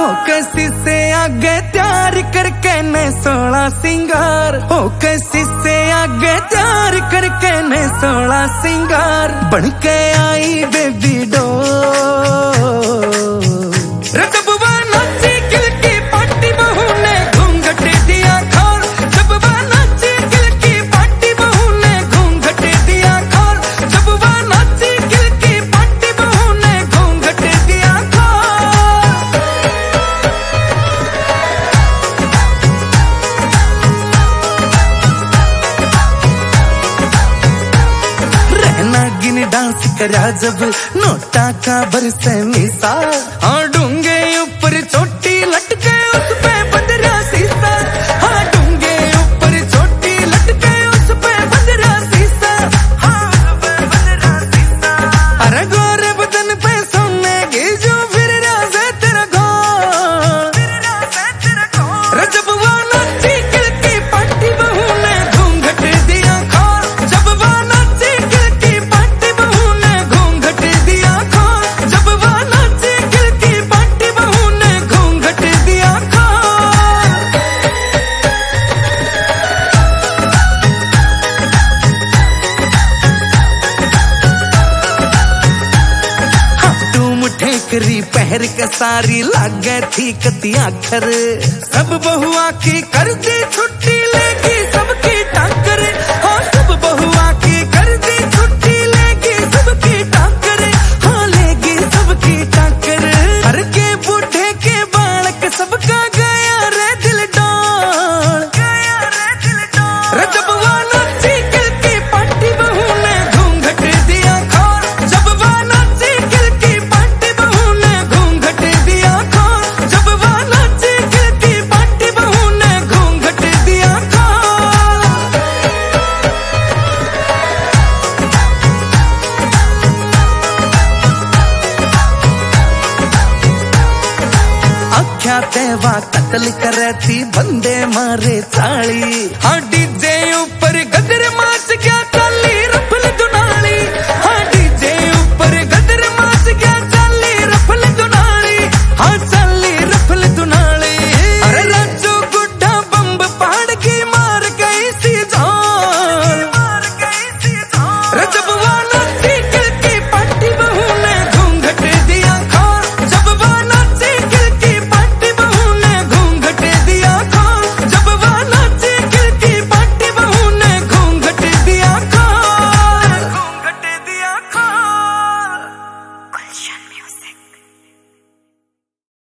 कैसी से आगे तैयार करके ने 16 सिंगार, हो कैसी से आगे तैयार करके ने 16 सिंगार, बन के आई बेबी डॉल। जब वो नाची गिल की पार्टी बहू ने घूंघट दिया खोल, जब वो नाची गिल की पार्टी बहू ने घूंघट दिया खोल, जब वो नाची गिल की पार्टी बहू ने घूंघट दिया खोल। रहना गिन डांस करा जब नोटा का बरसे मिसाल, हाँ डूंगे ऊपर चोटी लटके उस पे बदरा शीशा, हाँ डूंगे ऊपर चोटी लटके उस पे बदरा शीशा, हाँ उस पे बदरा शीशा। अरे गोरे बदन पे सोने की जो फिर राज है तेरा घोल, जब वो नाची गिल की पार्टी बहू ने घूंघट दिया खोल, जब वो नाची गिल की पार्टी बहू ने घूंघट दिया खोल, जब वो नाची गिल की पार्टी बहू ने घूंघट दिया खोल। तुम ठेकरी पहर के सारी लागे थी कती आखर, सब बहुआ की कर दी छुट्टी लेगी सबकी टाकर, हाँ सब बहुआ की कर दी छुट्टी लेगी सबकी टाकर, हाँ लेगी सबकी टाकर। हर के बूढ़े के बालक सबका गया रे दिल डोल, गया रे दिल डोल। जब वो नाची गिल की पार्टी बहू ने घूंघट दिया खोल, जब वो नाची गिल की पार्टी बहू ने घूंघट दिया खोल, जब वो नाची गिल की पार्टी बहू ने घूंघट दिया खोल। आख्या तेवा कत्ल करे थी बंदे मारे चाली, हाँ डीजे ऊपर गदे